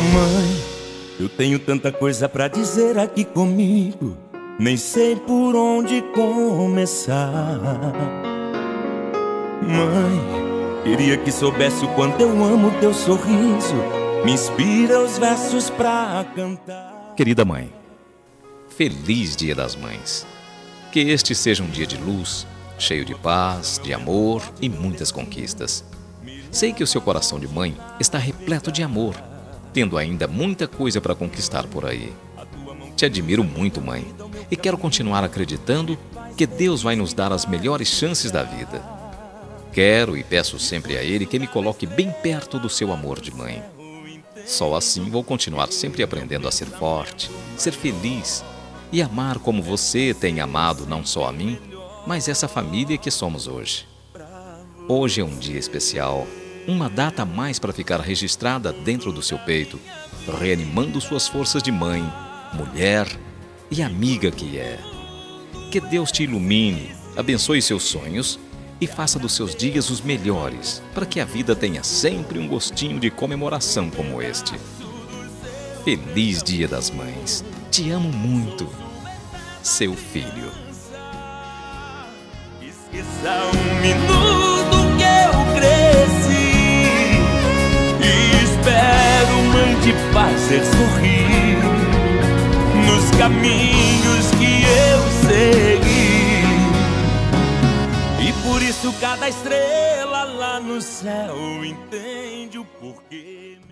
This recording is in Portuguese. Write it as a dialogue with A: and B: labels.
A: Mãe, eu tenho tanta coisa pra dizer aqui comigo, nem sei por onde começar. Mãe, queria que soubesse o quanto eu amo teu sorriso, me inspira os versos pra cantar.
B: Querida mãe, feliz Dia das Mães. Que este seja um dia de luz, cheio de paz, de amor e muitas conquistas. Sei que o seu coração de mãe está repleto de amor, tendo ainda muita coisa para conquistar por aí. Te admiro muito, mãe, e quero continuar acreditando que Deus vai nos dar as melhores chances da vida. Quero e peço sempre a Ele que me coloque bem perto do seu amor de mãe. Só assim vou continuar sempre aprendendo a ser forte, ser feliz e amar como você tem amado não só a mim, mas essa família que somos hoje. Hoje é um dia especial, uma data a mais para ficar registrada dentro do seu peito, reanimando suas forças de mãe, mulher e amiga que é. Que Deus te ilumine, abençoe seus sonhos e faça dos seus dias os melhores, para que a vida tenha sempre um gostinho de comemoração como este. Feliz Dia das Mães. Te amo muito. Seu filho.
A: Esqueça um minuto que eu cresci e espero, mãe, te fazer sorrir nos caminhos que eu segui. E por isso cada estrela lá no céu entende o porquê.